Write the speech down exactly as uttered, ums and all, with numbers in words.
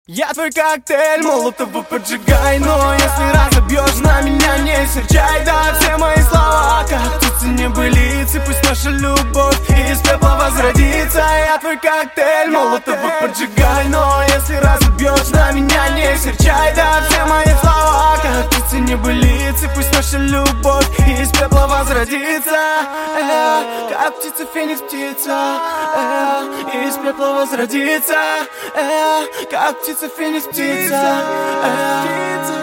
Я твой коктейль, молотова поджигай. Но если разобьешь, на меня не серчай. Да, все мои слова, как птицы небылицы. Пусть наша любовь из пепла возродится. Я твой коктейль, молотова поджигай. Но если разобьешь, на меня не серчай. Да, все мои слова, как птицы небылицы. Пусть наша любовь из пепла возродится. э, Как птица, феникс, птица, э, из пепла возродится. э, Как птица, феникс, птица, э.